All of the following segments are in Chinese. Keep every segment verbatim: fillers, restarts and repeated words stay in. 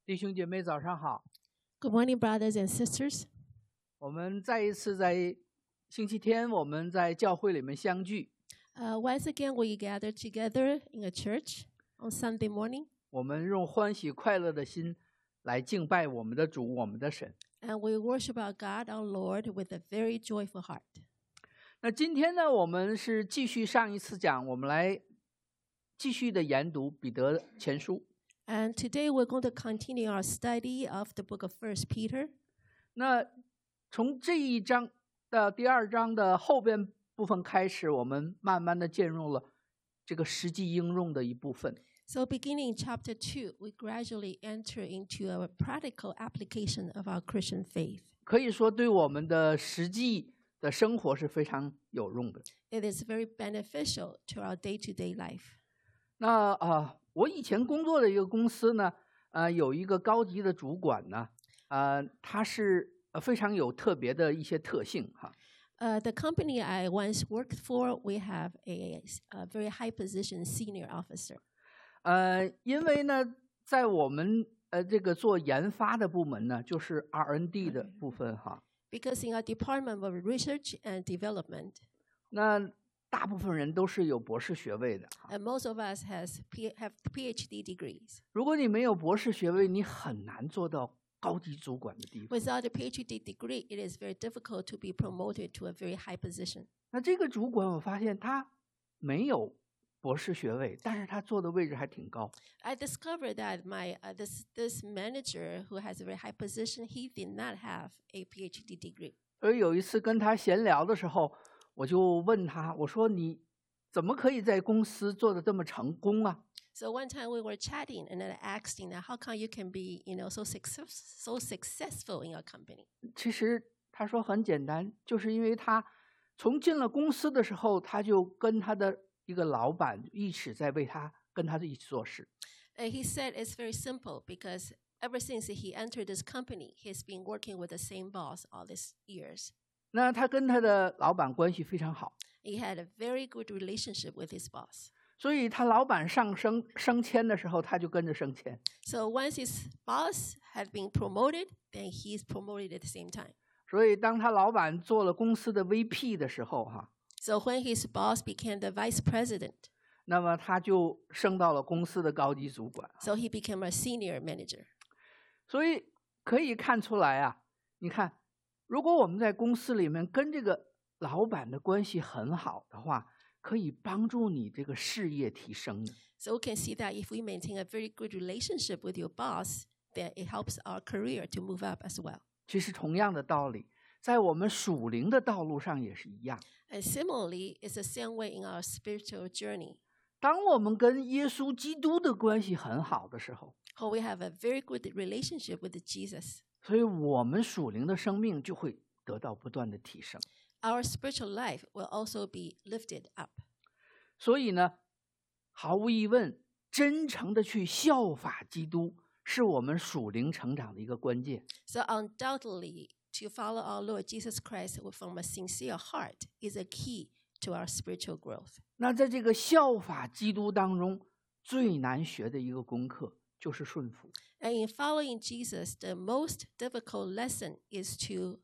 弟兄姐妹早上好， Good morning, brothers and sisters. 我们再一次在星期天我们在教会里面相聚， Uh, once again, we gather together in a church on Sunday morning, 我们用欢喜快乐的心来敬拜我们的主，我们的神。 and we worship our God, our Lord, with a very joyful heart. 那今天呢，我们是继续上一次讲，我们来继续的研读彼得前书。 And today we're going to continue our study of the book of First Peter. 那从这一章的第二章的后边部分开始，我们慢慢的进入了这个实际应用的一部分。 So beginning in chapter two, we gradually enter into a practical application of our Christian faith. 可以说对我们的实际的生活是非常有用的。 It is very beneficial to our day-to-day life. 那啊、呃，我以前工作的一个公司呢，呃，有一个高级的主管呢，呃，他是呃非常有特别的一些特性哈。 Uh, the company I once worked for, we have a, a very high position senior officer. 呃，因为呢，在我们呃这个做研发的部门呢，就是 R and D 的部分哈。 Because in our Department of Research and Development, 那大部分人都是有博士学位的哈。 and most of us has P- have PhD degrees. 如果你没有博士学位，你很难做到高级主管的地方。 Without a PhD degree, it is very difficult to be promoted to a very high position. 那这个主管，我发现他没有博士学位，但是他坐的位置还挺高。 I discovered that my uh, this this manager who has a very high position, he did not have a PhD degree. 所以有一次跟他闲聊的时候，我就问他，我说你怎么可以在公司做的这么成功啊？ So one time we were chatting, and then I asked him, "How come you can be, you know, so success so successful in your company?" 其实他说很简单，就是因为他从进了公司的时候，他就跟他的一个老板一起在为他跟他一起做事。 And he said it's very simple because ever since he entered this company, he's been working with the same boss all these years. 那他跟他的老板关系非常好， He had a very good relationship with his boss. 所以他老板上升升迁的时候，他就跟着升迁。 So once his boss had been promoted, then he's promoted at the same time. 所以当他老板做了公司的 V P 的时候，哈， So when his boss became the vice president, 那么他就升到了公司的高级主管。 so he became a senior manager. 所以可以看出来啊，你看，如果我们在公司里面跟这个老板的关系很好的话，可以帮助你这个事业提升的。 So we can see that if we maintain a very good relationship with your boss, then it helps our career to move up as well. 其实同样的道理，在我们属灵的道路上也是一样。 And similarly, it's the same way in our spiritual journey. 当我们跟耶稣基督的关系很好的时候， How we have a very good relationship with Jesus. 所以我们属灵的生命就会得到不断的提升。 Our spiritual life will also be lifted up. 所以呢，毫无疑问，真诚的去效法基督，是我们属灵成长的一个关键。 So undoubtedly, to follow our Lord Jesus Christ from a sincere heart is a key to our spiritual growth. 那在这个效法基督当中，最难学的一个功课就是顺服。 And in following Jesus, the most difficult lesson is to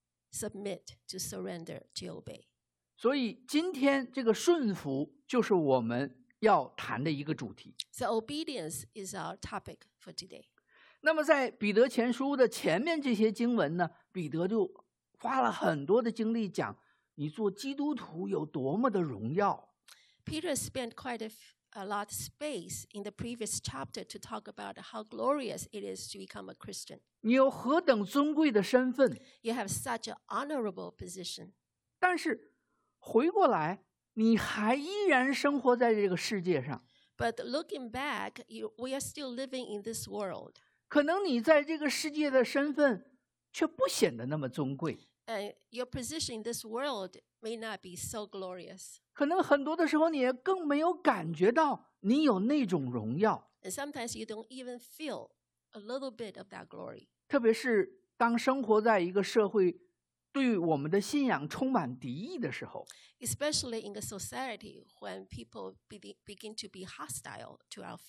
submit, to surrender, to obey. 所以今天这个顺服就是我们要谈的一个主题。 So obedience is our topic for today. 那么在彼得前书的前面这些经文呢，彼得就花了很多的精力讲你做基督徒有多么的荣耀。 Peter spent quite a, f- a lot of space in the previous chapter to talk about how glorious it is to become a Christian. 你有何等尊贵的身份， You have such an honorable position. 但是回过来，你还依然生活在这个世界上。 But looking back, you, we are still living in this world. 可能你在这个世界的身份却不显得那么尊贵， And your position in this world may not be so glorious. 可能很多的时候你也更没有感觉到你有那种荣耀。 And sometimes you don't even feel a little bit of that glory. 特别是当生活在一个社会对我们的信仰充满敌意的时候， Especially in a society when people be, begin to be hostile to our faith.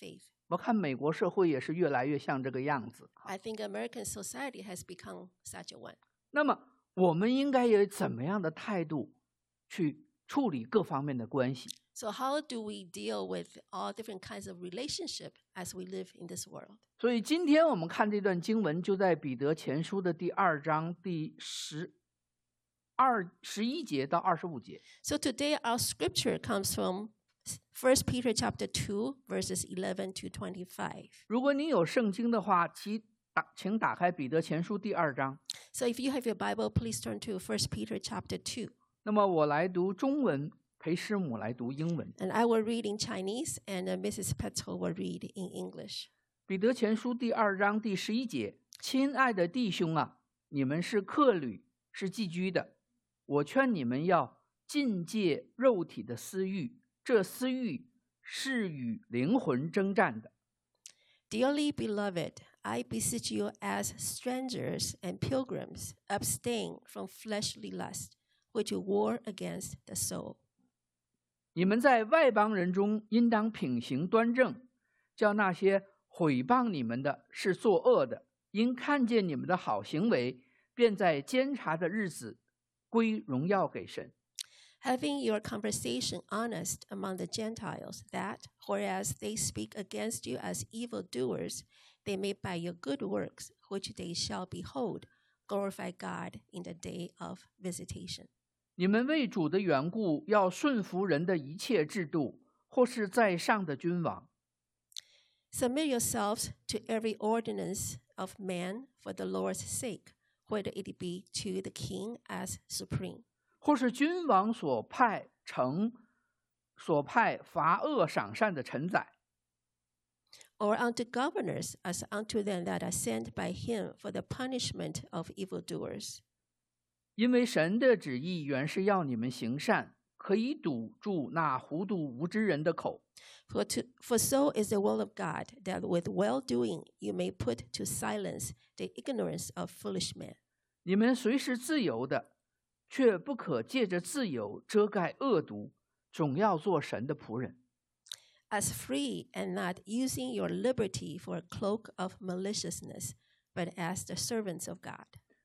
我看美国社会也是越来越像这个样子。 I think American society has become such a one. 那么我们应该有怎么样的态度去处理各方面的关系？ So how do we deal with all different kinds of relationship as we live in this world? 所以今天我们看这段经文，就在彼得前书的第二章第十二十一节到二十五节。 So today our scripture comes from First Peter chapter two, verses eleven to twenty-five. 如果你有圣经的话，请打请打开彼得前书第二章。 So if you have your Bible, please turn to First Peter chapter two. 那么我来读中文，裴师母来读英文。 And I will read in Chinese, and uh, Missus Petzel will read in English. 彼得前书第二章第十一节：亲爱的弟兄啊，你们是客旅，是寄居的。我劝你们要禁戒肉体的私欲，这私欲是与灵魂征战的。 Dearly beloved, I beseech you as strangers and pilgrims, abstain from fleshly lust, which war against the soul. 你们在外邦人中应当品行端正，叫那些毁谤你们的是作恶的，因看见你们的好行为，便在监察的日子归荣耀给神。 Having your conversation honest among the Gentiles, that, whereas they speak against you as evildoers, they may by your good works, which they shall behold, glorify God in the day of visitation. 你们为主的缘故，要顺服人的一切制度，或是在上的君王， Submit yourselves to every ordinance of man for the Lord's sake, whether it be to the king as supreme, 或是君王所派惩、所派罚恶赏善的臣宰， or unto governors as unto them that are sent by him for the punishment of evildoers. 因为神的旨意原是要你们行善，可以堵住那糊涂无知人的口。 For, to, for so is the will of God, that with well-doing you may put to silence the ignorance of foolish men. 你们虽是自由的，却不可借着自由遮盖恶毒，总要做神的仆人。 As free and not using your liberty for a cloak of maliciousness, but as the servants of God.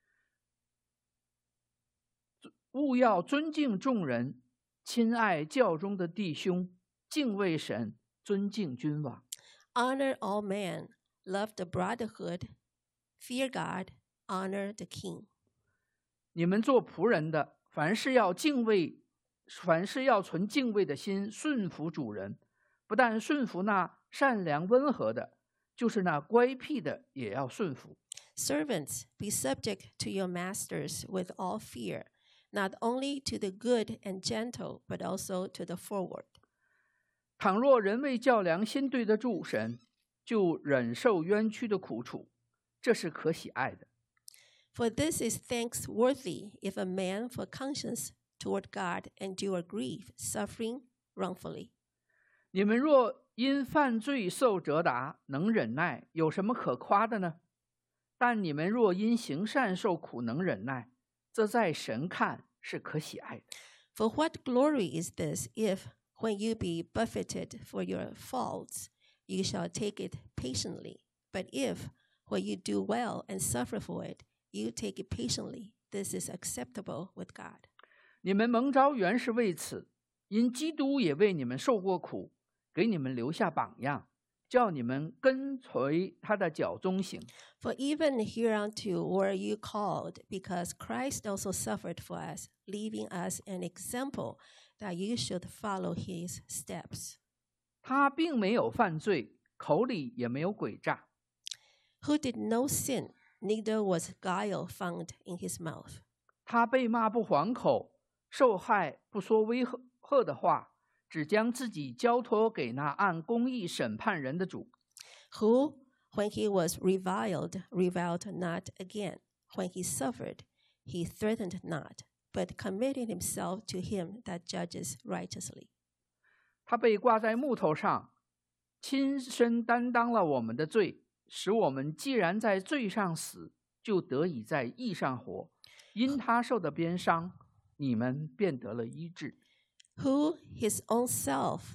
务要尊敬众人，亲爱教中的弟兄，敬畏神，尊敬君王。 Honor all men, love the brotherhood, fear God, honor the king. 你们做仆人的，凡事要敬畏，凡事要存敬畏的心，顺服主人。不但顺服那善良温和的，就是那乖僻的，也要顺服。 Servants, be subject to your masters with all fear, not only to the good and gentle, but also to the forward. 倘若人为较量心对得住神，就忍受冤屈的苦楚，这是可喜爱的。 For this is thanksworthy if a man for conscience toward God endure grief, suffering wrongfully. 你们若因犯罪受责打，能忍耐，有什么可夸的呢？但你们若因行善受苦，能忍耐，这在神看是可喜爱的。 For what glory is this if, when you be buffeted for your faults, you shall take it patiently? But if, when you do well and suffer for it, you take it patiently, this is acceptable with God. 你们蒙召原是为此，因基督也为你们受过苦，给你们留下榜样，叫你们跟随他的脚踪行。 For even hereunto were you called, because Christ also suffered for us, leaving us an example that you should follow his steps. 他并没有犯罪，口里也没有诡诈。 Who did no sin, neither was guile found in his mouth. 他被骂不还口，受害不说威吓的话，只将自己交托给那按公义审判人的主。 Who, when he was reviled, reviled not again. When he suffered, he threatened not, but committed himself to him that judges righteously. 他被挂在木头上，亲身担当了我们的罪，使我们既然在罪上死，就得以在义上活。因他受的鞭伤，你们便得了医治。 Who his own self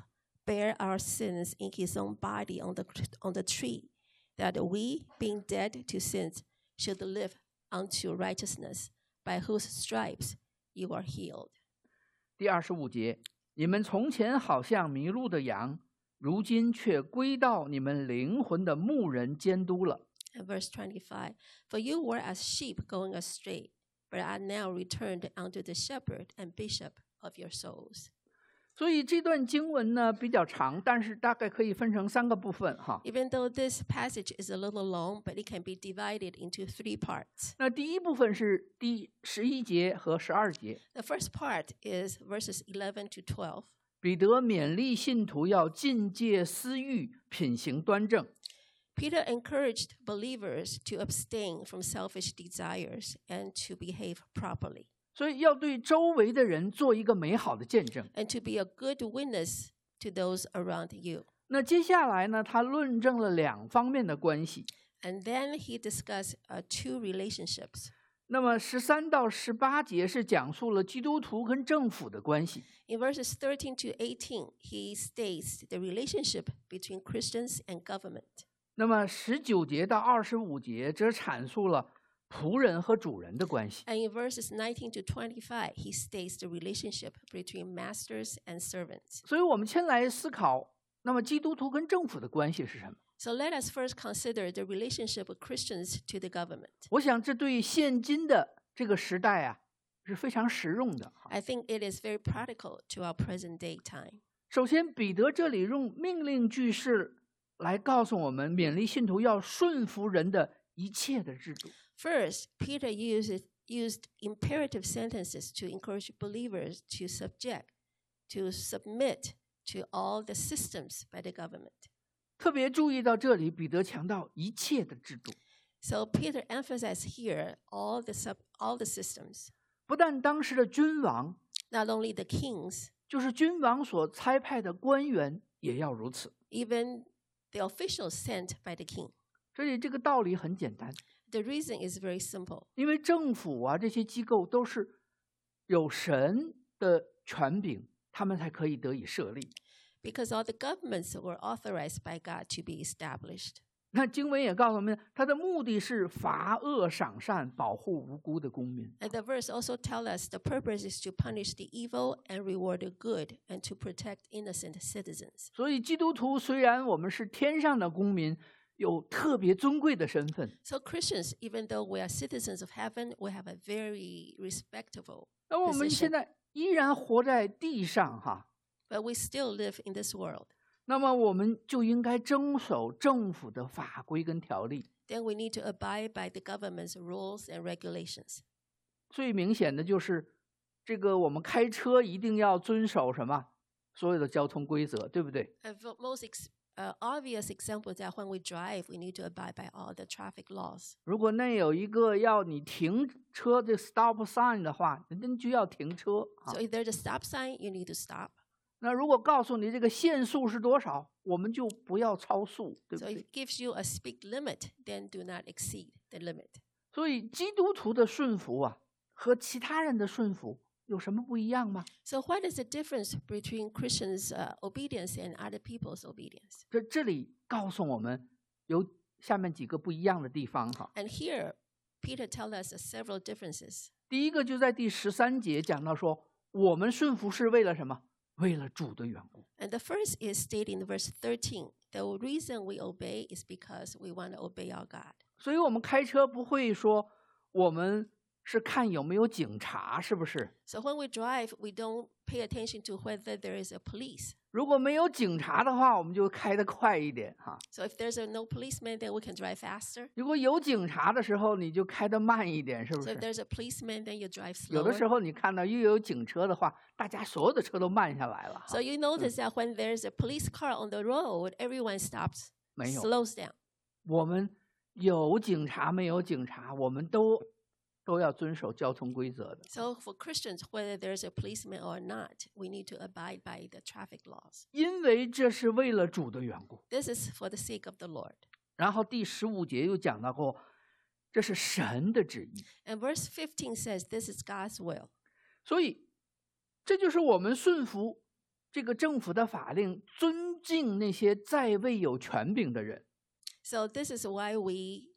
bear our sins in his own body on the, on the tree, that we, being dead to sins, should live unto righteousness, by whose stripes you are healed. 第二十五节，你们从前好像迷路的羊，如今却归到你们灵魂的牧人监督了。 And verse twenty-five, For you were as sheep going astray, but are now returned unto the shepherd and bishop of your souls. 所以这段经文呢比较长，但是大概可以分成三个部分哈。 Even though this passage is a little long, but it can be divided into three parts. 那第一部分是第十一节和十二节。 The first part is verses eleven to twelve. 彼得勉励信徒要禁戒私欲，品行端正。 Peter encouraged believers to abstain from selfish desires and to behave properly. 所以要对周围的人做一个美好的见证。 And to be a good witness to those around you. 那接下来呢，他论证了两方面的关系。 And then he discussed uh, two relationships. 那么十三到十八节是讲述了基督徒跟政府的关系。 In verses thirteen to eighteen, he states the relationship between Christians and government. 那么十九节到二十五节则阐述了仆人和主人的关系。 And in verses nineteen to twenty-five, he states the relationship between masters and servants. 所以我们先来思考，那么基督徒跟政府的关系是什么？ So let us first consider the relationship of Christians to the government. 我想这对现今的这个时代啊是非常实用的。 I think it is very practical to our present day time. 首先，彼得这里用命令句式来告诉我们，勉励信徒要顺服人的一切的制度。 First, Peter used, used imperative sentences to encourage believers to subject, to submit to all the systems by the government. 特别注意到这里，彼得强调一切的制度， So Peter emphasized here all the, sub, all the systems, 不但当时的君王， not only the kings, 就是君王所差派的官员也要如此。 even the officials sent by the king. 所以这个道理很简单， The reason is very simple. 因为政府啊这些机构都是有神的权柄，他们才可以得以设立。 Because all the governments were authorized by God to be established. 那经文也告诉我们，它的目的是罚恶赏善，保护无辜的公民。 And the verse also tells us the purpose is to punish the evil and reward the good and to protect innocent citizens. 所以基督徒虽然我们是天上的公民，有特别尊贵的身份， So Christians, even though we are citizens of heaven, we have a very respectable 那我们 position. 现在依然活在地上哈， But we still live in this world. 那么我们就应该遵守政府的法规跟条例。 Then we need to abide by the government's rules and regulations. 最明显的就是这个我们开车一定要遵守什么所有的交通规则，对不对？ A v- most ex- uh, obvious example is that when we drive, we need to abide by all the traffic laws. 如果那有一个要你停车的 stop sign 的话，那就要停车啊 So。if there's a stop sign, you need to stop. 那如果告诉你这个限速是多少，我们就不要超速，对不 So if 对？ it gives you a speed limit, then do not exceed the limit. 所以基督徒的顺服啊，和其他人的顺服有什么不一样吗？ So what is the difference between Christians' uh, obedience and other people's obedience? 这这里告诉我们有下面几个不一样的地方哈。 And here, Peter tells us several differences. 第一个就在第十三节讲到说，我们顺服是为了什么？为了主的缘故。 And the first is stated in verse thirteen. The reason we obey is because we want to obey our God. 所以我们开车不会说我们是看有没有警察，是不是？ So when we drive, we don't pay attention to whether there is a police. 如果没有警察的话，我们就开得快一点哈。 So if there's a no policeman, then we can drive faster. 如果有警察的时候，你就开得慢一点，是不 So if 是？ there's a policeman, then you drive 有的 slower. 时候你看到又有警车的话，大家所有的车都慢下来了哈。 So you notice that when there's a police car on the road, everyone stops, 没有， slows down. 我们有警察没有警察，我们都都要遵守交通规则的。 So for Christians, whether there's a policeman or not, we need to abide by the traffic laws. 因为这是为了主的缘故。 This is for the sake of the Lord. 然后第十五节又讲到过，这是神的旨意， And verse fifteen says, this is God's will. 所以这就是我们顺服这个政府的法令尊敬那些在位有权柄的人。 So this is why we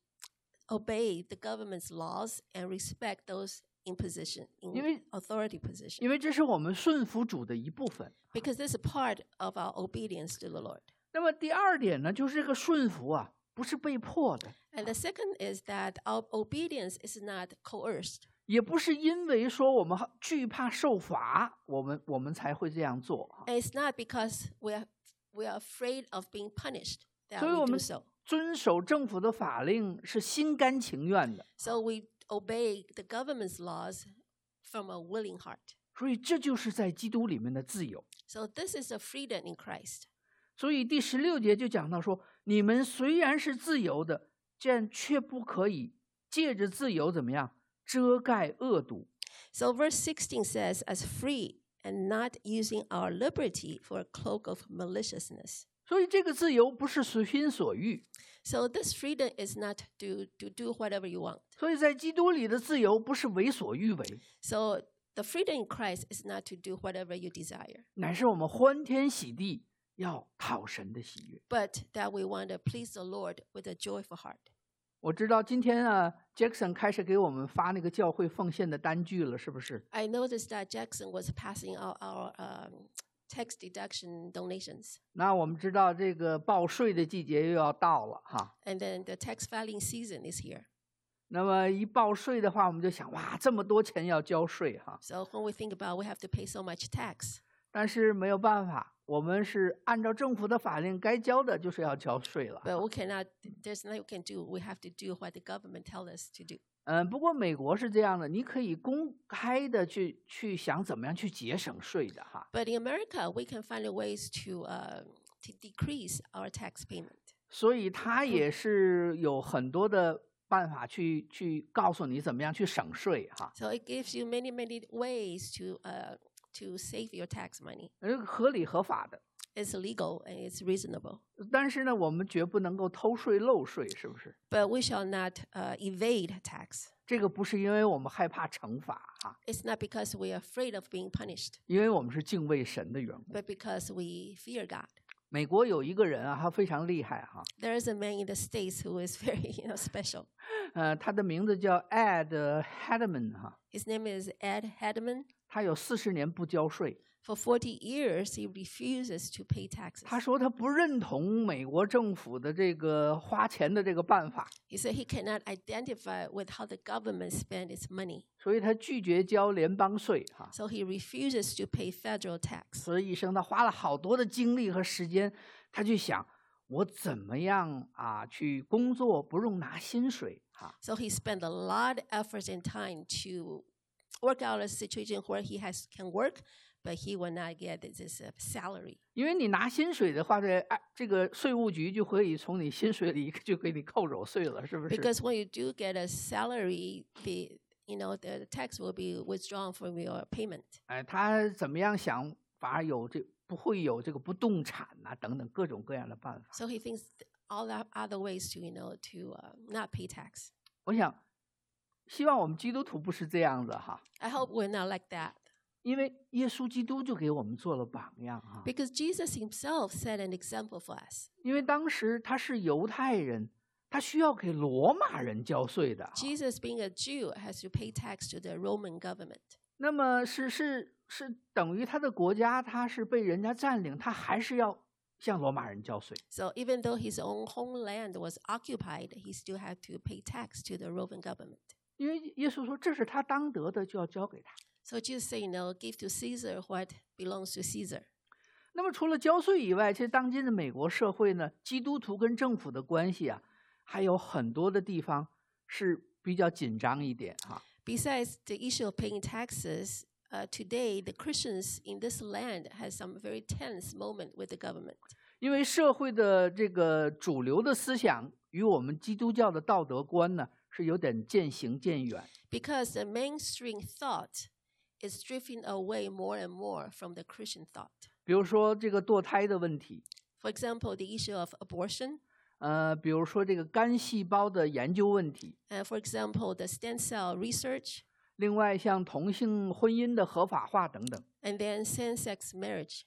obey the government's laws and respect those in position, 因 in 为 authority position, 因为这是我们顺服主的一部分。 because this is part of our obedience to the Lord. 那么第二点呢，就是这个顺服啊，不是被迫的， And the second is that our obedience is not coerced. 也不是因为说我们惧怕受罚，我们我们才会这样做。 And it's not because we are we are afraid of being punished that 所以 we 我 do 们 so. 遵守政府的法令是心甘情愿的。 So we obey the government's laws from a willing heart. 所以这就是在基督里面的自由。 So this is a freedom in Christ. 所以第十六节就讲到说，你们虽然是自由的，这样却不可以借着自由怎么样遮盖恶毒。 So verse sixteen says, as free and not using our liberty for a cloak of maliciousness. 所以这个自由不是随心所欲。 So this freedom is not to, to do whatever you want. 所以在基督里的自由不是为所欲为， So the freedom in Christ is not to do whatever you desire, 乃是我们欢天喜地，要讨神的喜悦。 but that we want to please the Lord with a joyful heart. 我知道今天啊 ，Jackson 开始给我们发那个教会奉献的单据了，是不是？ I noticed that Jackson was passing out our um, tax deduction donations. 那我们知道这个报税的季节又要到了哈。 And then the tax filing season is here. 那么一报税的话，我们就想，哇，这么多钱要交税哈。 So when we think about we have to pay so much tax, 但是没有办法，我们是按照政府的法令该交的，就是要交税了。 but we cannot, there's nothing we can do. We have to do what the government tells us to do. 嗯，不过美国是这样的，你可以公开的去去想怎么样去节省税的哈。 But in America, we can find ways to, uh, to decrease our tax payment. 所以他也是有很多的办法去去告诉你怎么样去省税哈。 So it gives you many, many ways to, uh, to save your tax money. 呃，合理合法的。 It's legal and it's reasonable. 但是呢，我们绝不能够偷税漏税，是不是？ But we shall not uh, evade tax. 这个不是因为我们害怕惩罚哈， It's not because we are afraid of being punished, 因为我们是敬畏神的缘故。 but because we fear God. 美国有一个人啊，他非常厉害哈， There is a man in the States who is very, you know, special. 呃，他的名字叫 Ed Hedman 哈， His name is Ed Hedman. 他有四十年不交税。 For forty years, he refuses to pay taxes. 他说他不认同美国政府的这个花钱的这个办法， He said he cannot identify with how the government spent its money. 所以他拒绝交联邦税哈。 So he refuses to pay federal tax. 所以一生他花了好多的精力和时间，他去想我怎么样啊去工作不用拿薪水哈。 So he spent a lot of effort and time to work out a situation where he has can work, but he will not get this uh, salary. 因为你拿薪水的话，这哎这个税务局就可以从你薪水里就给你扣走税了，是不是？ Because when you do get a salary, the you know the tax will be withdrawn from your payment. 哎，他怎么样想法有这不会有这个不动产呐、等等各种各样的办法。 So he thinks all that other ways to you know to uh, not pay tax. 我想，希望我们基督徒不是这样子哈， I hope we're not like that. 因为耶稣基督就给我们做了榜样哈。 Because Jesus himself set an example for us. 因为当时他是犹太人，他需要给罗马人交税的哈。 Jesus, being a Jew, has to pay tax to the Roman government. 那么是是是等于他的国家他是被人家占领，他还是要向罗马人交税。 So even though his own homeland was occupied, he still had to pay tax to the Roman government. 因为耶稣说这是他当得的，就要交给他。 So Jesus said, you know, give to Caesar what belongs to Caesar. 那么除了交税以外，其实当今的美国社会呢，基督徒跟政府的关系啊，还有很多的地方是比较紧张一点哈。 Besides the issue of paying taxes, uh, today the Christians in this land has some very tense moment with the government. 因为社会的这个主流的思想与我们基督教的道德观呢，是有点渐行渐远。 Because the mainstream thought is drifting away more and more from the Christian thought. 比如说这个堕胎的问题， For example, the issue of abortion, 呃，比如说这个肝细胞的研究问题， and for example, the stem cell research, 另外像同性婚姻的合法化等等。 and then same-sex marriage.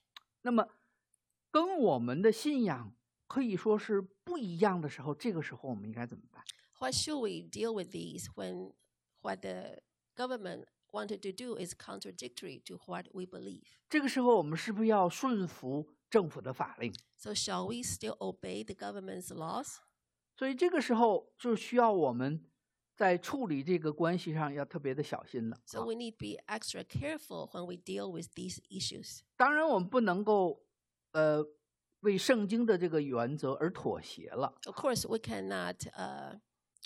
那么跟我们的信仰可以说是不一样的时候，这个时候我们应该怎么办？ What should we deal with these when what the government wanted to do is contradictory to what we believe? 这个时候我们是不是要顺服政府的法令？ So shall we still obey the government's laws? 所以这个时候就需要我们在处理这个关系上要特别的小心了。 So we need to be extra careful when we deal with these issues. 当然我们不能够呃为圣经的这个原则而妥协了。 Of course, we cannot uh,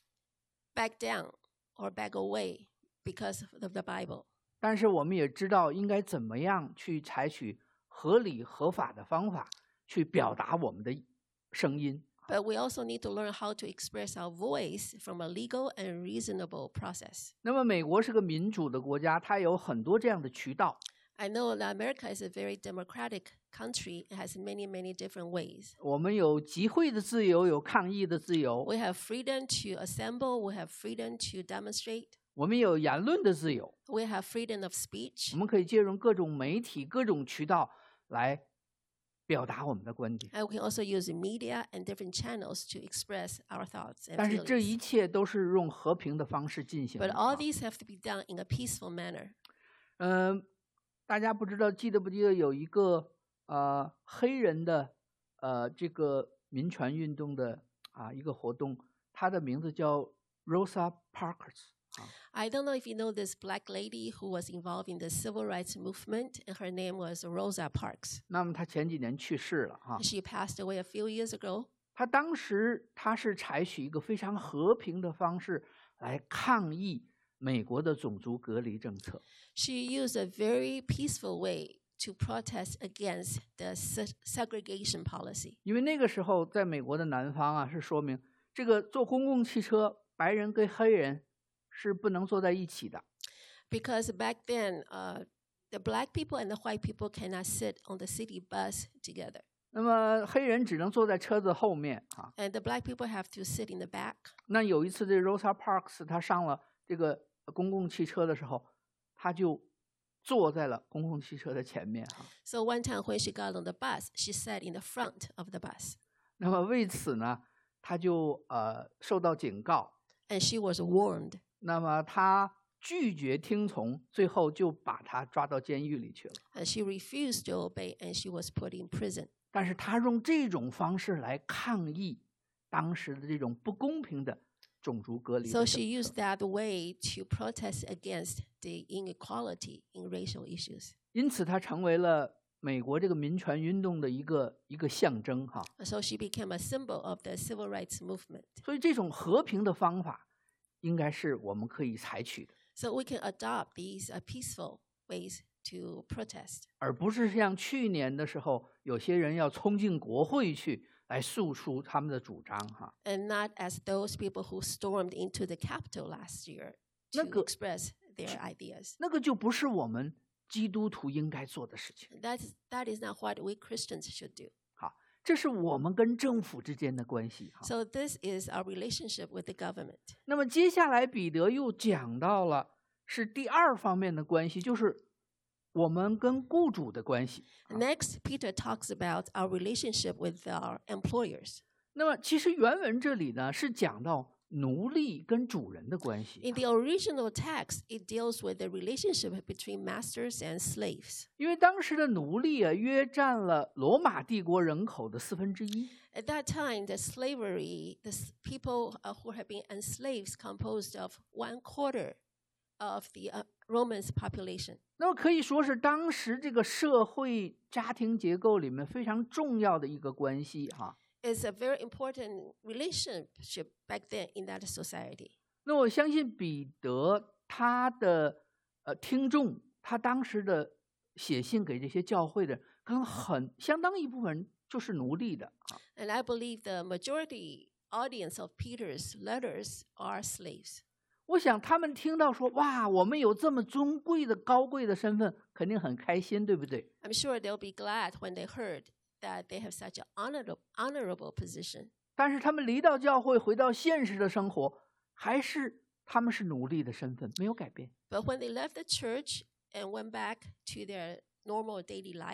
back down or back away because of the Bible. 但是我们也知道应该怎么样去采取合理合法的方法去表达我们的声音。 But we also need to learn how to express our voice from a legal and reasonable process. 那么美国是个民主的国家，它有很多这样的渠道。 I know that America is a very democratic country. It has many, many different ways. 我们有集会的自由，有抗议的自由， We have freedom to assemble. We have freedom to demonstrate. 我们有言论的自由， We have freedom of speech. 我们可以借用各种媒体、各种渠道来表达我们的观点。 And we can also use media and different channels to express our thoughts and 但是这 feelings. 一切都是用和平的方式进行的 But 啊。 all these have to be done in a peaceful manner. 嗯、大家不知道记得不记得有一个呃黑人的呃这个民权运动的啊一个活动，它的名字叫 Rosa Parks 啊。 I don't know if you know this black lady who was involved in the civil rights movement, and her name was Rosa Parks. 那么她前几年去世了哈。 She passed away a few years ago. 她当时她是采取一个非常和平的方式来抗议美国的种族隔离政策。 She used a very peaceful way to protest against the se- segregation policy. 因为那个时候在美国的南方啊，是说明这个坐公共汽车，白人跟黑人是不能坐在一起的。 Because back then, uh, the black people and the white people cannot sit on the city bus together. 那么黑人只能坐在车子后面啊。 And the black people have to sit in the back. 那有一次，这 Rosa Parks 她上了这个公共汽车的时候，她就坐在了公共汽车的前面哈。 So one time when she got on the bus, she sat in the front of the bus. 那么为此呢，她就呃受到警告。 And she was warned. 那么她拒绝听从，最后就把她抓到监狱里去了。 And she refused to obey, and she was put in prison. 但是她用这种方式来抗议当时的这种不公平的种族隔离的 So 政 she 策。 used that way to protest against the inequality in racial issues. 因此，她成为了美国这个民权运动的一个一个象征哈。 So she became a symbol of the civil rights movement. 所以这种和平的方法，应该是我们可以采取的， So we can adopt these uh, peaceful ways to protest. 而不是像去年的时候，有些人要冲进国会去来诉出他们的主张哈。 And not as those people who stormed into the Capitol last year to 那个- express their ideas. 那个就不是我们基督徒应该做的事情。 That's, that is not what we Christians should do. 好，这是我们跟政府之间的关系哈。 So this is our relationship with the government. 那么接下来彼得又讲到了是第二方面的关系，就是我们跟雇主的关系。 Next, Peter talks about our relationship with our employers. 那么其实原文这里呢是讲到奴隶跟主人的关系。 In the original text, it deals with the relationship between masters and slaves. 因为当时的奴隶啊，约占了罗马帝国人口的四分之一。 At that time, the slavery, the s- people uh, who have been enslaved composed of one quarter of the uh, Romans population. 那么可以说是当时这个社会家庭结构里面非常重要的一个关系哈。 It's a very important relationship back then in that society. 那我相信彼得他的呃听众，他当时的写信给这些教会的人，可能很相当一部分人就是奴隶的啊。 And I believe the majority audience of Peter's letters are slaves. 我想他们听到说哇，我们有这么尊贵的高贵的身份，肯定很开心，对不对？ I'm sure they'll be glad when they heard that they have such an honorable, honorable position. 但是他们离到教会，回到现实的生活，还是他们是奴隶的身份，没有改变。 But when they left the church and went back to their normal daily life,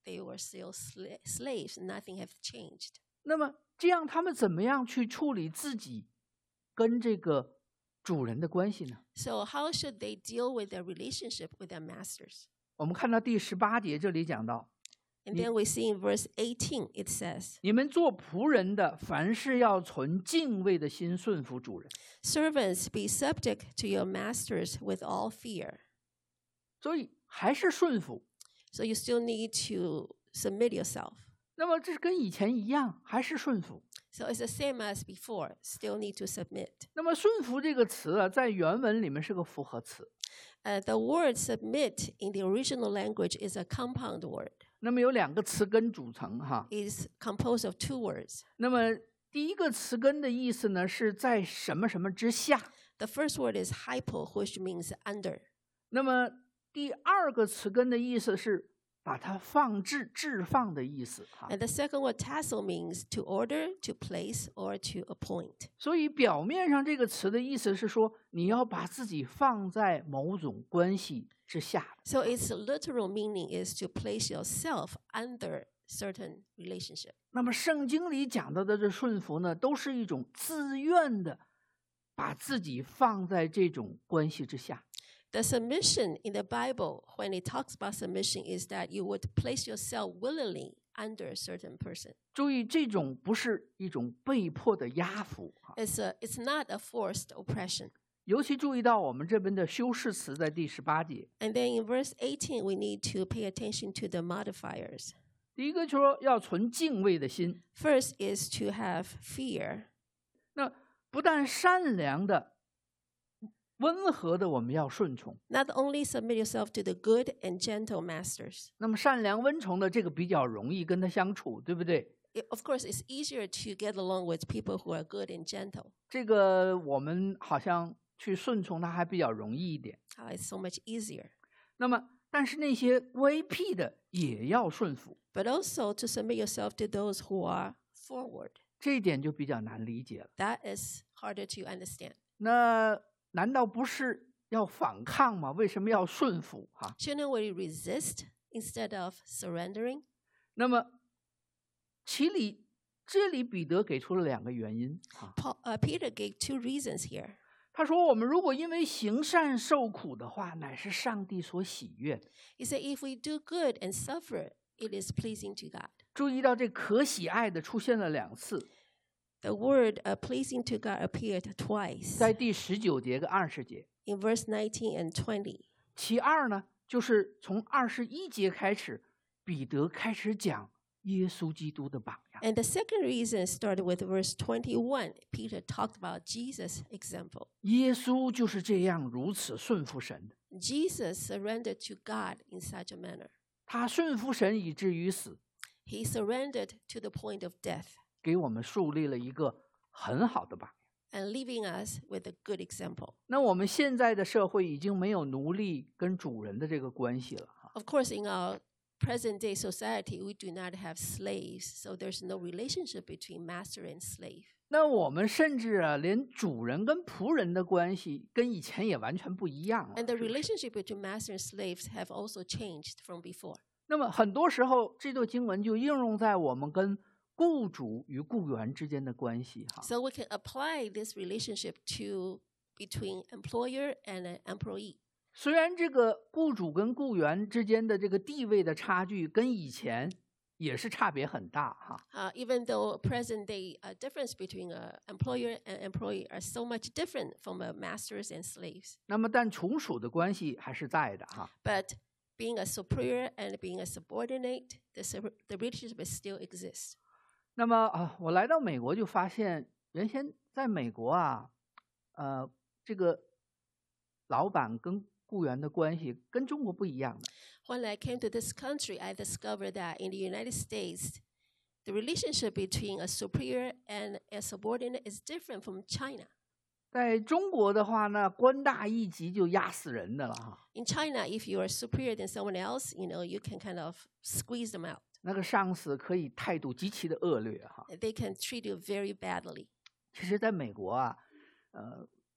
they were still sla- slaves. Nothing have changed. 那么这样他们怎么样去处理自己跟这个主人的关系呢？ So how should they deal with their relationship with their masters? 我们看到第十八节这里讲到， And Ye- then we see in verse eighteen, it says, 你们做仆人的，凡事要存敬畏的心顺服主人。 Servants, be subject to your masters with all fear. 所以还是顺服。 So you still need to submit yourself. 那么这跟以前一样，还是顺服。 So it's the same as before, still need to submit. 那么顺服这个词啊，在原文里面是个复合词。 Uh, the word submit in the original language is a compound word. 那么有两个词根组成哈。 It's composed of two words. 那么第一个词根的意思呢，是在什么什么之下。 The first word is hypo, which means under. 那么第二个词根的意思是把它放置、置放的意思哈。 And the second word, tassel, means to order, to place, or to appoint. 所以表面上这个词的意思是说，你要把自己放在某种关系之下。 So its literal meaning is to place yourself under certain relationship. 那么圣经里讲到的这顺服呢，都是一种自愿的，把自己放在这种关系之下。 The submission in the Bible, when it talks about submission, is that you would place yourself willingly under a certain person. 注意，这种不是一种被迫的压服啊。 It's a, it's not a forced oppression. 尤其注意到我们这边的修饰词在第十八节， And then in verse eighteen, we need to pay attention to the modifiers. 第一个就说要存敬畏的心， First is to have fear. 那不但善良的、温和的我们要顺从， Not only submit yourself to the good and gentle masters. 那么善良温从的这个比较容易跟他相处，对不对？ It- of course, it's easier to get along with people who are good and gentle. 这个我们好像去顺从他还比较容易一点。 Uh, it's so much easier. 那么，但是那些乖僻的也要顺服， But also to submit yourself to those who are forward. 这一点就比较难理解了。 That is harder to understand. 那难道不是要反抗吗？为什么要顺服哈？ Shouldn't we resist instead of surrendering? 那么，其里这里彼得给出了两个原因啊。 Paul, uh, Peter gave two reasons here. 他说：“我们如果因为行善受苦的话，乃是上帝所喜悦的。 He said, if we do good and suffer, it is pleasing to God. ” 注意到这可喜爱的出现了两次， The word uh, pleasing to God appeared twice 在第十九节跟二十节。 in verse nineteen and twenty. 其二呢，就是从二十一节开始，彼得开始讲耶稣基督的榜样。 And the second reason started with verse twenty-one. Peter talked about Jesus' example. 耶稣就是这样如此顺服神的， Jesus surrendered to God in such a manner. 他顺服神以至于死， He surrendered to the point of death 给我们树立了一个很好的榜样。 and leaving us with a good example. 那我们现在的社会已经没有奴隶跟主人的这个关系了哈。 Of course, in our present day society, we do not have slaves, so there's no relationship between master and slave. 那我们甚至啊，连主人跟仆人的关系跟以前也完全不一样了。 And the 是不是 relationship between master and slaves have also changed from before. 那么很多时候，这段经文就应用在我们跟雇主与雇员之间的关系哈。 So we can apply this relationship to between employer and an employee. 虽然这个雇主跟雇员之间的这个地位的差距跟以前也是差别很大哈。 Uh, even though present day uh, difference between an employer and employee are so much different from uh, masters and slaves. 那么但从属的关系还是在的哈。 But being a superior and being a subordinate, the, sub- the relationship still exists. 那么啊，我来到美国就发现，原先在美国啊，呃，这个老板跟雇员的关系跟中国不一样的。 When I came to this country, I discovered that in the United States, the relationship between a superior and a subordinate is different from China. 在中国的话呢，官大一级就压死人的了哈。 In China, if you are superior than someone else, you know, you can kind of squeeze them out. 那个上司可以态度极其的恶劣哈。 They can treat you very badly. 其实，在美国啊，呃，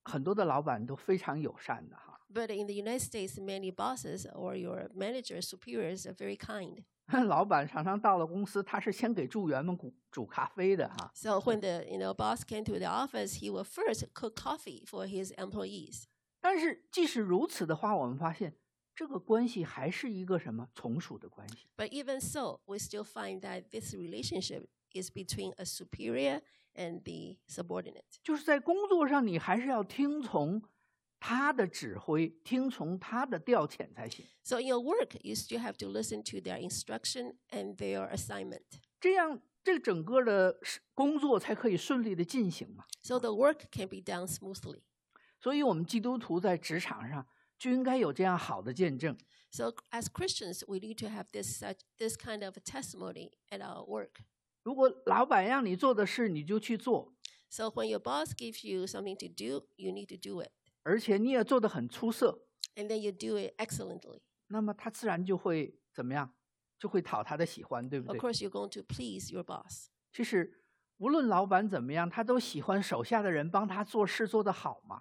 很多的老板都非常友善的哈。 But in the United States, many bosses or your managers, superiors are very kind. 老板常常到了公司，他是先给助员们煮煮咖啡的哈。 So when the you know boss came to the office, he will first cook coffee for his employees. 但是即使如此的话，我们发现这个关系还是一个什么从属的关系。 But even so, we still find that this relationship is between a superior and the subordinate. 就是在工作上，你还是要听从他的指挥，听从他的调遣才行。 So in your work, you still have to listen to their instruction and their assignment. 这样，这整个的工作才可以顺利的进行嘛。 So the work can be done smoothly. 所以，我们基督徒在职场上就应该有这样好的见证。 So as Christians, we need to have this such this kind of a testimony at our work. 如果老板让你做的事，你就去做， So when your boss gives you something to do, you need to do it. 而且你也做得很出色， And then you do it excellently. 那么他自然就会怎么样？就会讨他的喜欢，对不 Of 对？ course, you're going to please your boss. 其实，无论老板怎么样，他都喜欢手下的人帮他做事做得好嘛，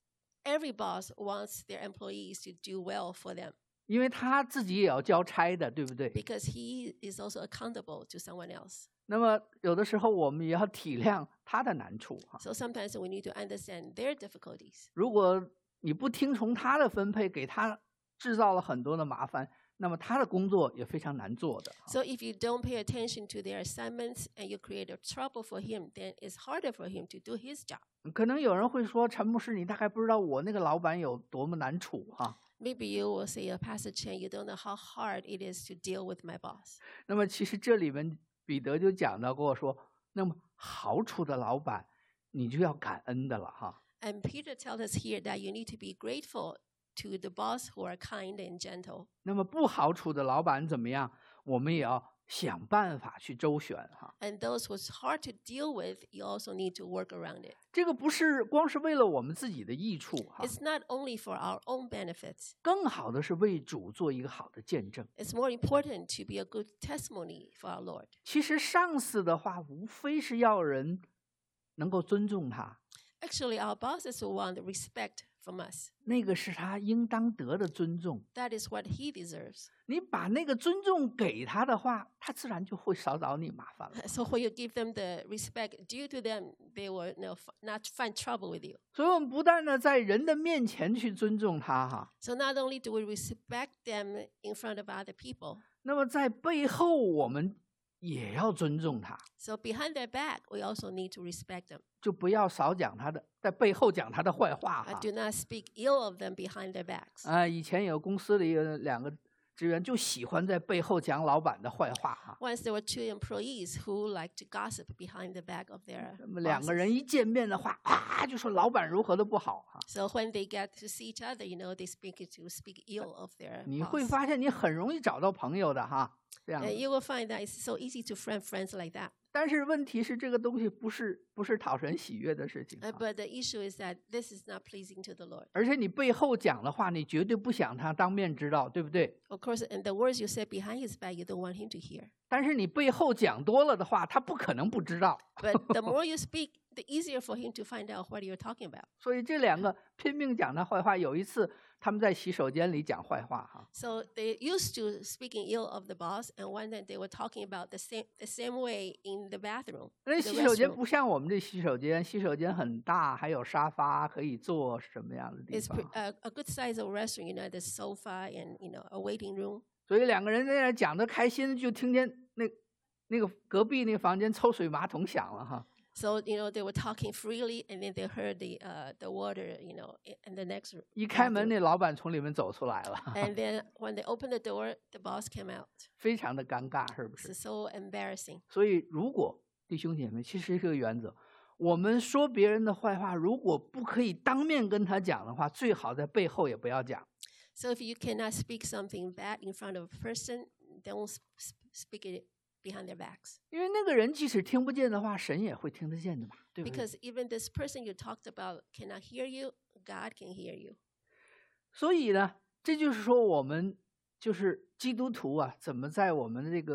Every boss wants their employees to do well for them 因为他自己也要交差的，对不对？ because he is also accountable to someone else. 那么有的时候我们也要体谅他的难处哈。 So sometimes we need to understand their difficulties. 如果你不听从他的分配，给他制造了很多的麻烦，那么他的工作也非常难做的。 So if you don't pay attention to their assignments and you create a trouble for him, then it's harder for him to do his job. 可能有人会说，陈牧师，你大概不知道我那个老板有多么难处哈。 Maybe you will say, Pastor Chen, you don't know how hard it is to deal with my boss. 那么其实这里面彼得就讲到过说，那么好处的老板，你就要感恩的了哈。 And Peter tells us here that you need to be grateful to the boss who are kind and gentle. 那么不好处的老板怎么样？我们也要想办法去周旋哈。 And those who's hard to deal with, you also need to work around it. 这个不是光是为了我们自己的益处哈， It's not only for our own benefits. 更好的是为主做一个好的见证。 It's more important to be a good testimony for our Lord. 其实上司的话，无非是要人能够尊重他， Actually, our bosses will want respect from us. 那个是他应当得的尊重。 That is what he deserves. 你把那个尊重给他的话，他自然就会少找你麻烦了。 So when you give them the respect due to them, they will you know, f- not find trouble with you. 所以，我们不但呢在人的面前去尊重他哈， So not only do we respect them in front of other people, 那么在背后我们也要尊重他， so behind their back, we also need to respect them. 就不要少讲他的，在背后讲他的坏话 I 哈。 do not speak ill of them behind their backs. 啊，以前有公司里有两个职员就喜欢在背后讲老板的坏话哈。 Once there were two employees who like to gossip behind the back of their 那么两个 bosses. 人一见面的话，啊，就说老板如何的不好哈。 So when they get to see each other, you know, they speak to speak ill of their 你会 boss. 发现你很容易找到朋友的哈，这样 And 的。 you will find that it's so easy to friend friends like that. 但是问题是，这个东西不是不是讨神喜悦的事情 Uh, 哈。 but the issue is that this is not pleasing to the Lord. 而且你背后讲的话，你绝对不想他当面知道，对不对？ Of course, and the words you say behind his back, you don't want him to hear. 但是你背后讲多了的话，他不可能不知道。 But the more you speak, the easier for him to find out what you're talking about. 所以这两个拼命讲他坏话。有一次他们在洗手间里讲坏话哈， So they used to speaking ill of the boss, and one day they were talking about the same the same way in the bathroom. 那 the 洗手间 restroom. 不像我们这洗手间，洗手间很大，还有沙发可以坐什么样的地 It's 方 pre-。a, a good size of restaurant, you know, the sofa and you know a waiting room. 所以两个人在那讲得开心，就听见那那个隔壁那个房间抽水马桶响了哈。 So you know they were talking freely, and then they heard the uh, the water, you know, i- in the next room. 一开门， bathroom. 那老板从里面走出来了， And then when they opened the door, the boss came out. 非常的尴尬，是不 It's 是？ so embarrassing. 所以，如果弟兄姐妹，其实这个原则，我们说别人的坏话，如果不可以当面跟他讲的话，最好在背后也不要讲。 So if you cannot speak something bad in front of a person, don't sp- sp- speak it behind their backs. 因为那个人即使听不见的话，神也会听得见的嘛，对不对？ Because even this person you talked about cannot hear you, God can hear you. 所以呢，这就是说，我们就是基督徒啊，怎么在我们的这个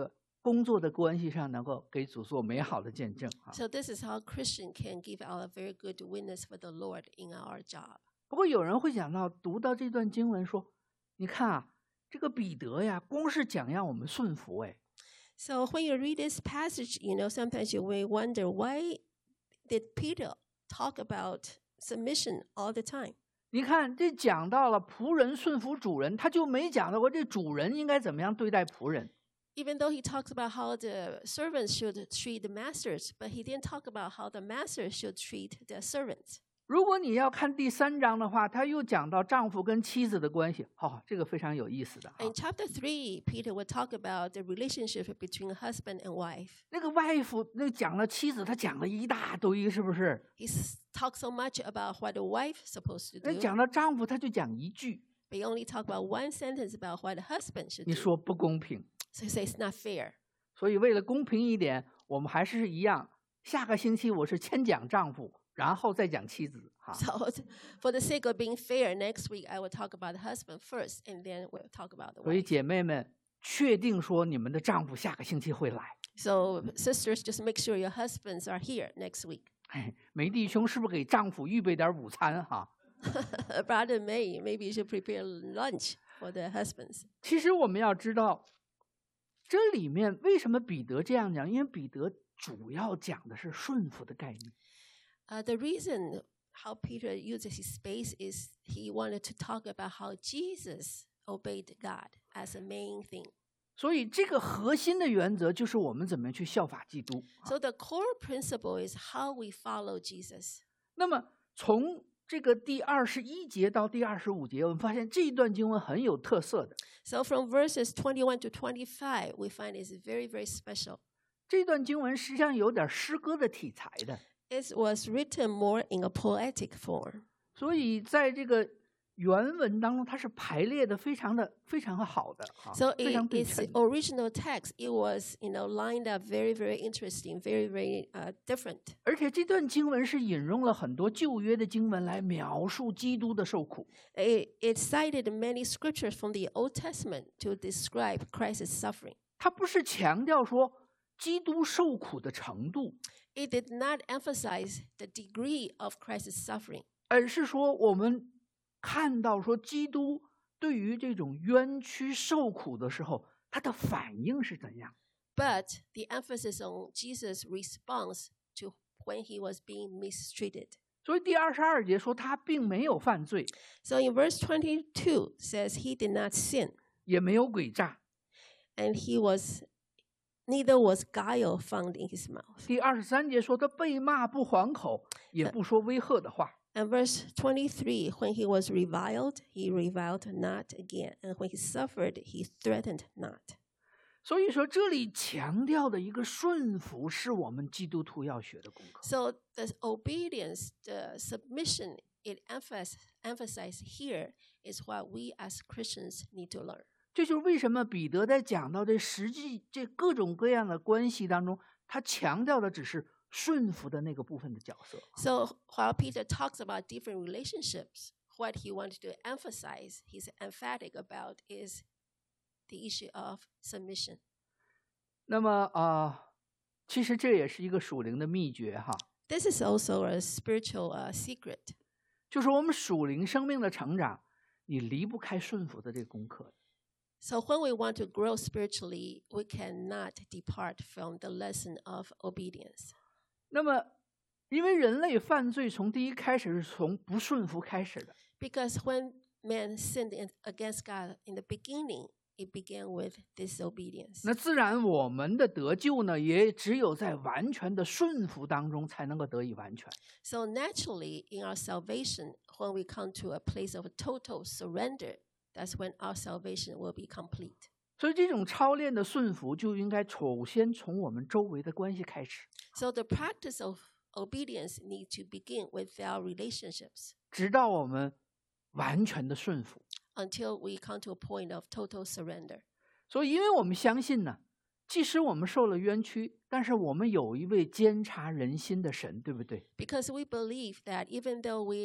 工作的关系上能够给主做美好的见证啊。 So this is how Christian can give out a very good witness for the Lord in our job. 不过有人会讲到，读到这段经文说，你看啊，这个彼得呀，光是讲让我们顺服，哎， So when you read this passage, you know, sometimes you may wonder, why did Peter talk about submission all the time? 你看这讲到了仆人顺服主人，他就没讲到过这主人应该怎么样对待仆人。 Even though he talks about how the servants should treat the masters, but he didn't talk about how the masters should treat the servants. 如果你要看第三章的话，他又讲到丈夫跟妻子的关系，哦，这个非常有意思的。 In chapter three, Peter will talk about the relationship between husband and wife. 那个外父那讲了妻子，他讲了一大堆，是不是？ He talks so much about what the wife is supposed to 那 do, 讲到丈夫，他就讲一句， but he only talk about one sentence about what the husband should 你 do. 说不公平。 So he says it's not fair. 所以为了公平一点，我们还是一样，下个星期我是先讲丈夫，然后再讲妻子。哈， So for the sake of being fair, next week I will talk about the husband first, and then we'll talk about the 所以 wife. 姐妹们，确定说你们的丈夫下个星期会来。 So sisters, just make sure your husbands are here next week. 哎，梅弟兄是不是给丈夫预备点午餐哈？ Brother May, maybe you should prepare lunch for the husbands. 其实我们要知道，这里面为什么彼得这样讲？因为彼得主要讲的是顺服的概念。 Uh, the reason how Peter uses his space is he wanted to talk about how Jesus obeyed God as a main thing. 所以这个核心的原则就是我们怎么样去效法基督。 So the core principle is how we follow Jesus. 那么从这个第二十一节到第二十五节，我们发现这一段经文很有特色的。 So from verses twenty-one to twenty-five, we find it's very, very special. 这段经文实际上有点诗歌的题材的， It was written more in a poetic form. 所以在这个原文当中，它是排列的非常的非常好的啊， So 非常 in 对 its 称的。 original text, it was, you know, lined up very, very interesting, very, very uh, different. 而且这段经文是引用了很多旧约的经文来描述基督的受苦。 It, it cited many scriptures from the Old Testament to describe Christ's suffering. 它不是强调说基督受苦的程度， It did not emphasize the degree of Christ's suffering, 而是说我们看到说基督对于这种冤屈受苦的时候，他的反应是怎样。 but the emphasis on Jesus' response to when he was being mistreated. 所以第二十二节说他并没有犯罪， So in verse twenty-two says he did not sin, 也没有诡诈。 and he was neither was guile found in his mouth. 第二十三节说他被骂不还口，也不说威吓的话。 And verse twenty-three, when he was reviled, he reviled not again. And when he suffered, he threatened not. 所以说这里强调的一个顺服是我们基督徒要学的功课。 So the obedience, the submission, it emphas- emphasized here is what we as Christians need to learn. 这就是为什么彼得在讲到这实际这各种各样的关系当中，他强调的只是顺服的那个部分的角色。 So while Peter talks about different relationships, what he wanted to emphasize, he's emphatic about, is the issue of submission. 那么啊、呃其实这也是一个属灵的秘诀哈， This is also a spiritual uh, secret. 就是我们属灵生命的成长，你离不开顺服的这个功课。 So when we want to grow spiritually, we cannot depart from the lesson of obedience. 那么，因为人类犯罪从第一开始是从不顺服开始的， Because when man sinned in, against God in the beginning, it began with disobedience. 那自然我们的得救呢，也只有在完全的顺服当中才能够得以完全。 So naturally, in our salvation, when we come to a place of total surrender, that's when our salvation will be complete. 所以这种操练的顺服就应该首先从我们周围的关系开始， So the practice of obedience needs to begin with our relationships 直到我们完全的顺服。 until we come to a point of total surrender. 所以，因为我们相信呢，即使我们受了冤屈，但是我们有一位监察人心的神，对不对？ Because we believe that even though we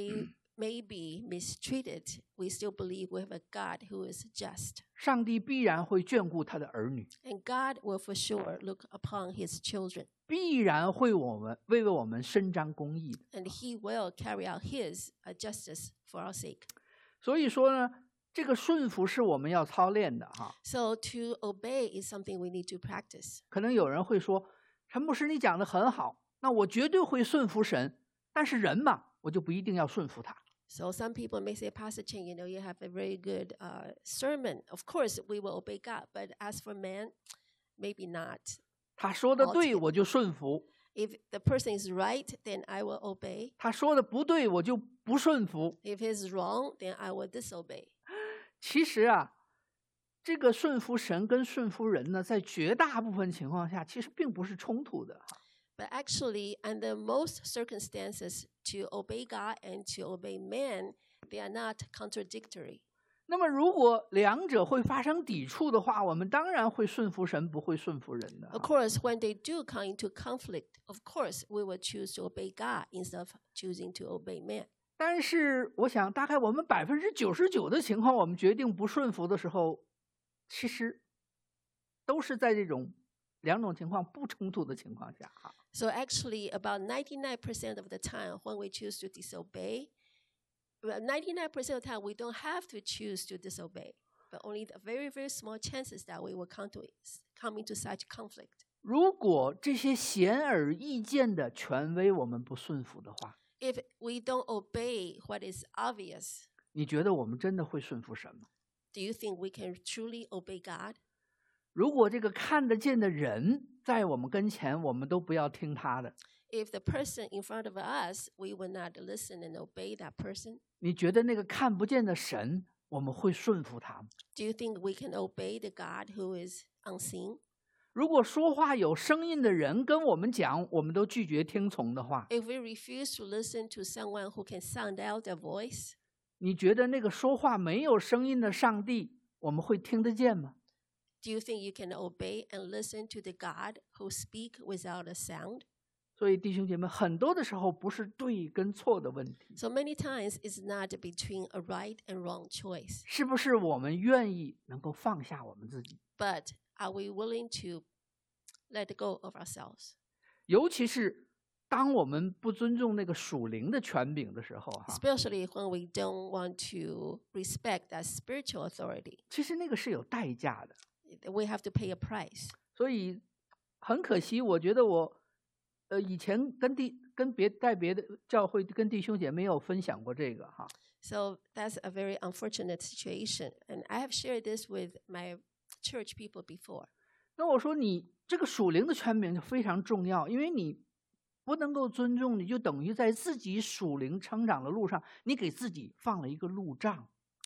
may be mistreated, we still believe we have a God who is just. 上帝必然会眷顾他的儿女， And God will for sure look upon his children. 必然会我们为我们伸张公义的。 And he will carry out his uh, justice for our sake. 所以说呢，这个顺服是我们要操练的哈。 So to obey is something we need to practice. 可能有人会说，陈牧师你讲的很好，那我绝对会顺服神，但是人嘛，我就不一定要顺服他。 So some people may say, Pastor Chen, you know, you have a very good uh, sermon. Of course, we will obey God. But as for man, maybe not. 他说的对， Altogether. 我就顺服； If the person is right, then I will obey. 他说的不对，我就不顺服。 If he's wrong, then I will disobey. 其实啊，这个顺服神跟顺服人呢，在绝大部分情况下，其实并不是冲突的哈。 But actually, under most circumstances, to obey God and to obey man, they are not contradictory. 那么，如果两者会发生抵触的话，我们当然会顺服神，不会顺服人的哈。 Of course, when they do come into conflict, of course, we will choose to obey God instead of choosing to obey man. 但是，我想大概我们百分之九十九的情况，我们决定不顺服的时候，其实都是在这种两种情况不冲突的情况下哈。 So actually, about ninety-nine percent of the time when we choose to disobey, well, ninety-nine percent of the time we don't have to choose to disobey, but only the very, very small chances that we will come to come into such conflict. 如果这些显而易见的权威我们不顺服的话， If we don't obey what is obvious, 你觉得我们真的会顺服神吗？ do you think we can truly obey God? 如果这个看得见的人在我们跟前，我们都不要听他的， If the person in front of us, we will not listen and obey that person. 你觉得那个看不见的神，我们会顺服他吗？ Do you think we can obey the God who is unseen? 如果说话有声音的人跟我们讲，我们都拒绝听从的话， If we refuse to listen to someone who can sound out a voice, 你觉得那个说话没有声音的上帝，我们会听得见吗？ do you think you can obey and listen to the God who speak without a sound? 所以弟兄姐妹，很多的时候不是对跟错的问题， So many times it's not between a right and wrong choice, 是不是我们愿意能够放下我们自己？ but are we willing to let go of ourselves? 尤其是当我们不尊重那个属灵的权柄的时候，哈， Especially when we don't want to respect that spiritual authority. 其实那个是有代价的。 We have to pay a price. 所以很可惜，我觉得我呃以前跟弟跟别在别的教会跟弟兄姐妹有分享过这个哈。 So that's a very unfortunate situation. And I have shared this with my church people before. 那我说你这个属灵的权柄就非常重要，因为你不能够尊重，你就等于在自己属灵成长的路上，你给自己放了一个路障。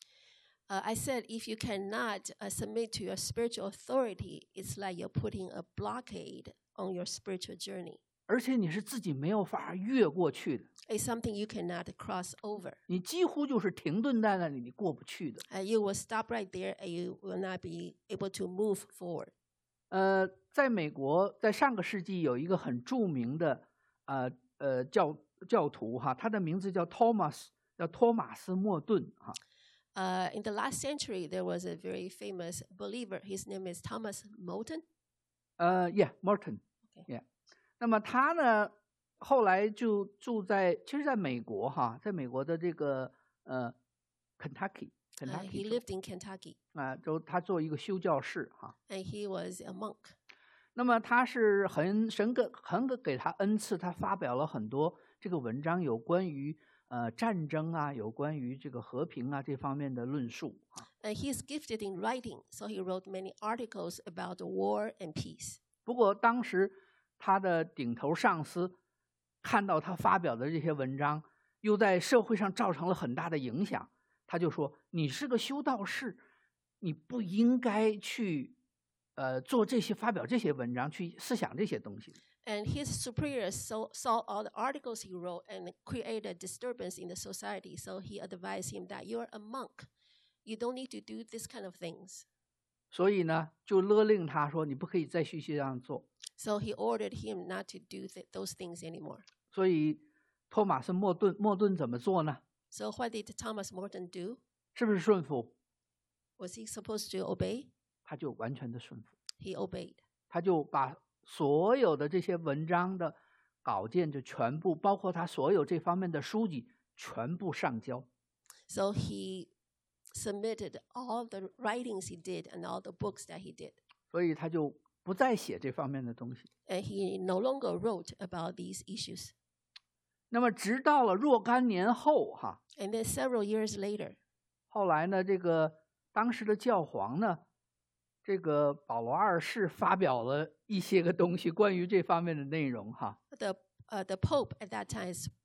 Uh, I said if you cannot uh, submit to your spiritual authority, it's like you're putting a blockade on your spiritual journey. 而且你是自己没有法越过去的， It's something you cannot cross over. 你几乎就是停顿在那里，你过不去的。 Uh, you will stop right there and you will not be able to move forward. 呃，在美国，在上个世纪有一个很著名的呃呃教教徒哈，他的名字叫 Thomas， 叫托马斯莫顿哈。 Uh, in the last century, there was a very famous believer. His name is Thomas Moulton. 呃 ，Yeah Morton， Okay. Yeah。那么他呢，后来就住在，其实在美国哈，在美国的这个呃 Kentucky Uh, he Kentucky 州 lived in Kentucky, 啊，州他做一个修教士哈。 and he was a monk. 那么他是很神给很给给他恩赐，他发表了很多这个文章，有关于呃战争啊，有关于这个和平啊这方面的论述啊。 And he's gifted in writing, so he wrote many articles about war and peace. 不过当时他的顶头上司看到他发表的这些文章，又在社会上造成了很大的影响，他就说：“你是个修道士，你不应该去呃做这些发表这些文章，去思想这些东西。” And his superiors saw, saw all the articles he wrote and created disturbance in the society. So he advised him that you're a monk. You don't need to do this kind of things. 所以呢，就勒令他说：“你不可以再继续这样做。” So he ordered him not to do th- those things anymore. 所以托马斯莫顿莫顿怎么做呢？ So what did Thomas Morton do? 是不是顺服？ Was he supposed to obey? 他就完全的顺服， He obeyed. 他就把所有的这些文章的稿件就全部，包括他所有这方面的书籍全部上交。 So he submitted all the writings he did and all the books that he did. 所以他就不再写这方面的东西。 And he no longer wrote about these issues. 那么直到了若干年后哈， And then several years later, 后来呢，这个当时的教皇呢，这个保罗二世发表了一些个东西关于这方面的内容哈。 the uh, the Pope at that time is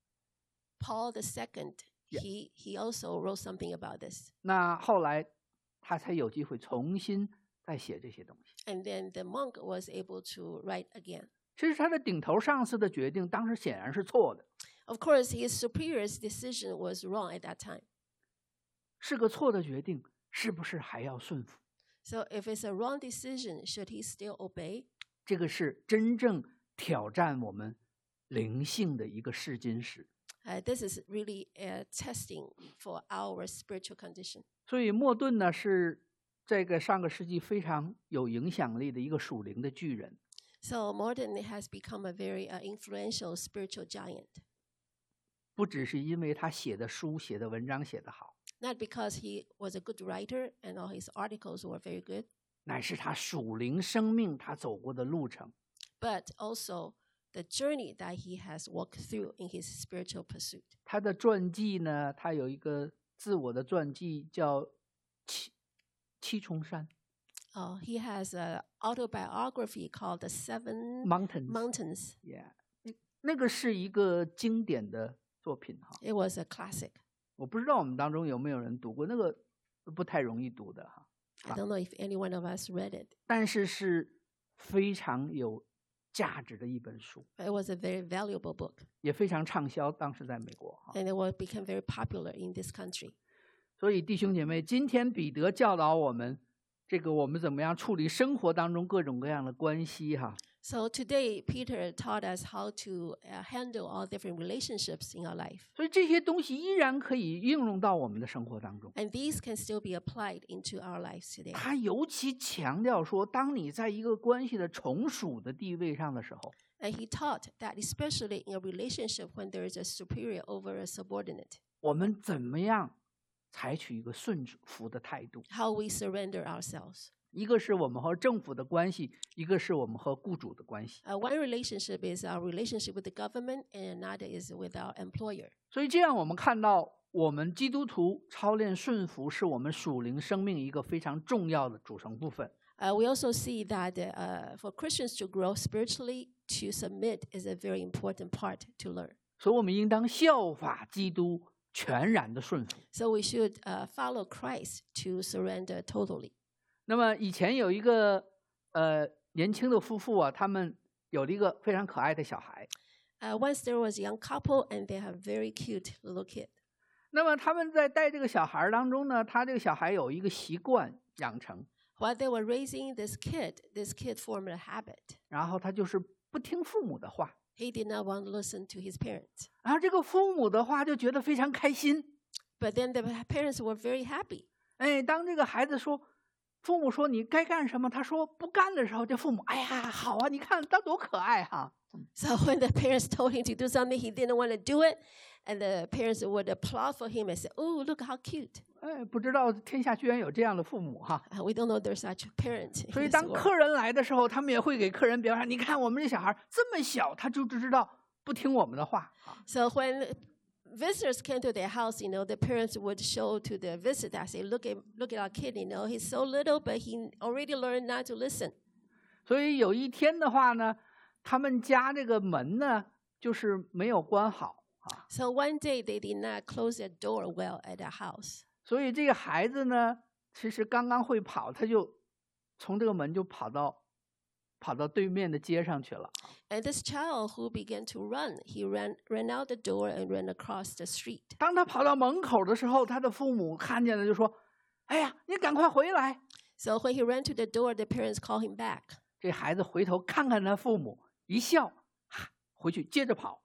Paul the Second. Yeah. He he also wrote something about this. 那后来他才有机会重新再写这些东西。 And then the monk was able to write again. 其实他的顶头上司的决定当时显然是错的， Of course, his superior's decision was wrong at that time. 是个错的决定，是不是还要顺服？ So if it's a wrong decision, should he still obey? 这个是真正挑战我们灵性的一个试金石。 Uh, this is really a testing for our spiritual condition. 所以莫顿呢是这个上个世纪非常有影响力的一个属灵的巨人。 So Morton has become a very uh, influential spiritual giant. 不只是因为他写的书、写的文章写得好， Not because he was a good writer and all his articles were very good, 乃是他属灵生命他走过的路程。 but also the journey that he has walked through in his spiritual pursuit. 他的传记呢，他有一个自我的传记叫七七重山 Uh, he has an autobiography called The Seven Mountains。 Mountains. Yeah， 那那个是一个经典的作品哈。 It was a classic. 我不知道我们当中有没有人读过，那个不太容易读的哈。 I don't know if any one of us read it. 但是是非常有价值的一本书， But it was a very valuable book, 也非常畅销，当时在美国哈。 and it was became very popular in this country. 所以弟兄姐妹，今天彼得教导我们，这个我们怎么样处理生活当中各种各样的关系哈。 So today, Peter taught us how to uh, handle all different relationships in our life. 所以这些东西依然可以应用到我们的生活当中。 And these can still be applied into our lives today. 他尤其强调说，当你在一个关系的从属的地位上的时候， And he taught that especially in a relationship when there is a superior over a subordinate, 我们怎么样采取一个顺服的态度。 how we surrender ourselves. 一个是我们和政府的关系，一个是我们和雇主的关系。 Uh, one relationship is our relationship with the government, and another is with our employer. 所以这样我们看到，我们基督徒操练顺服是我们属灵生命一个非常重要的组成部分。 Uh, we also see that uh, for Christians to grow spiritually, to submit is a very important part to learn. 所以我们应当效法基督，全然的顺服。 So we should uh, follow Christ to surrender totally. 那么以前有一个呃年轻的夫妇啊，他们有了一个非常可爱的小孩。 Uh, once there was a young couple, and they have a very cute little kid. 那么他们在带这个小孩当中呢，他这个小孩有一个习惯养成， While they were raising this kid, this kid formed a habit. 然后他就是不听父母的话， He did not want to listen to his parents. 然后这个父母的话就觉得非常开心。 But then the parents were very happy. 哎，当这个孩子说，父母说你该干什么，他说不干的时候，这父母哎呀好啊，你看他多可爱哈。 So when the parents told him to do something, he didn't want to do it. And the parents would applaud for him and say, oh, look how cute. 哎，不知道天下居然有这样的父母哈。 Uh, we don't know there's such a parent 所以 in this 当 world. 客人来的时候，他们也会给客人表扬，你看我们这小孩这么小，他就知道不听我们的话啊。 So when visitors came to their house, you know, the parents would show to the visitor, say, look at, look at our kid, you know, he's so little, but he already learned not to listen. 所以有一天的话呢，他们家这个门呢，就是没有关好啊。 So one day they did not close their door well at their house. 所以这个孩子呢，其实刚刚会跑，他就从这个门就跑到跑到对面的街上去了。 And this child who began to run, he ran, ran out the door and ran across the street. 当他跑到门口的时候，他的父母看见了，就说：“哎呀，你赶快回来！” So when he ran to the door, the parents called him back. 这孩子回头看看他父母，一笑，哈，回去接着跑。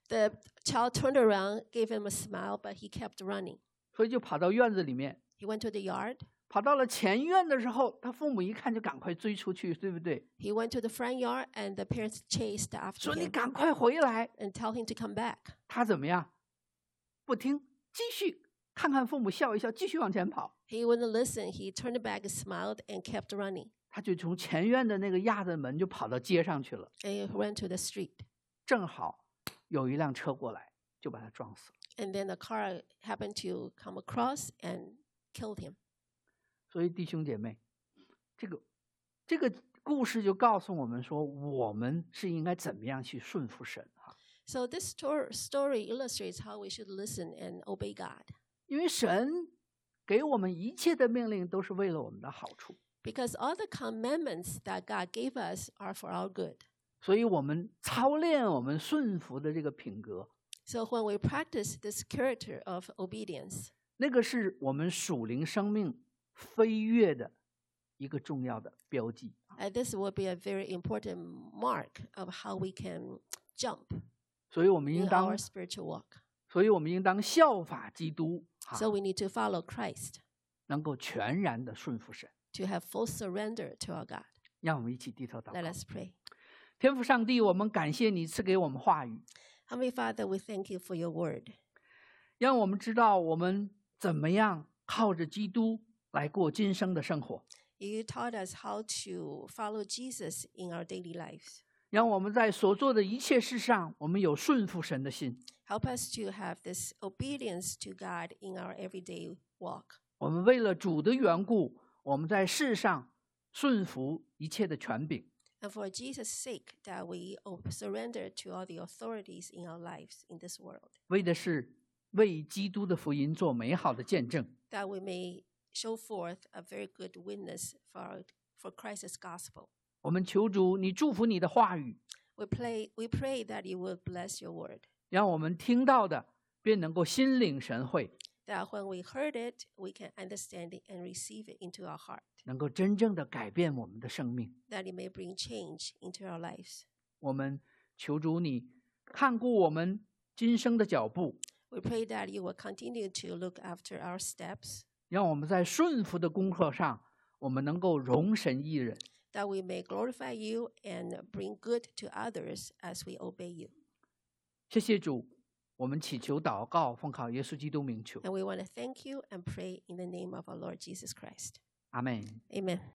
The child turned around, gave him a smile, but he kept running. 所以就跑到院子里面。 He went to the yard. 跑到了前院的时候，他父母一看就赶快追出去，对不对？ He went to the front yard, and the parents chased after 说你 him 赶快回来。 and tell him to come back. 他怎么样？不听，继续看看父母笑一笑，继续往前跑。 He wouldn't listen. He turned back, smiled, and kept running. 他就从前院的那个压的门就跑到街上去了。 And he went to the street. 正好有一辆车过来，就把他撞死了。 And then a car happened to come across and killed him. 所以弟兄姐妹，这个这个故事就告诉我们说，我们是应该怎么样去顺服神哈。 So this story, story illustrates how we should listen and obey God. 因为神给我们一切的命令都是为了我们的好处， Because all the commandments that God gave us are for our good. 所以我们操练我们顺服的这个品格， So when we practice this character of obedience, 那个是我们属灵生命飞跃的一个重要的标记。 and this will be a very important mark of how we can jump 所以我们应 in 当 our，spiritual walk. 所以我们应当效法基督，哈 So we need to follow Christ 能够全然的顺服神。 to have full surrender to our God. 让我们一起低头祷 Let 告。 us pray. 天父上帝，我们感谢你赐给我们话语， Heavenly Father, we thank you for your word. 让我们知道我们怎么样靠着基督来过今生的生活， You taught us how to follow Jesus in our daily lives. 让我们在所做的一切事上，我们有顺服神的心。 Help us to have this obedience to God in our everyday walk. 我们为了主的缘故，我们在世上顺服一切的权柄， And for Jesus' sake, that we ob- surrender to all the authorities in our lives in this world, 为的是为基督的福音做美好的见证。 that we may show forth a very good witness for, our, for Christ's gospel. 我们求主，你祝福你的话语， We, play, we pray that you will bless your word, 让我们听到的便能够心领神会， that when we heard it, we can understand it and receive it into our heart, 能够真正的改变我们的生命。 that it may bring change into our lives. 我们求主你看顾我们今生的脚步， We pray that you will continue to look after our steps, 让我们在顺服的功课上，我们能够容神一人。 that we may glorify you and bring good to others as we obey you. 谢谢主，我们祈求祷告，奉靠耶稣基督名求， And we want to thank you and pray in the name of our Lord Jesus Christ. 阿门。 Amen.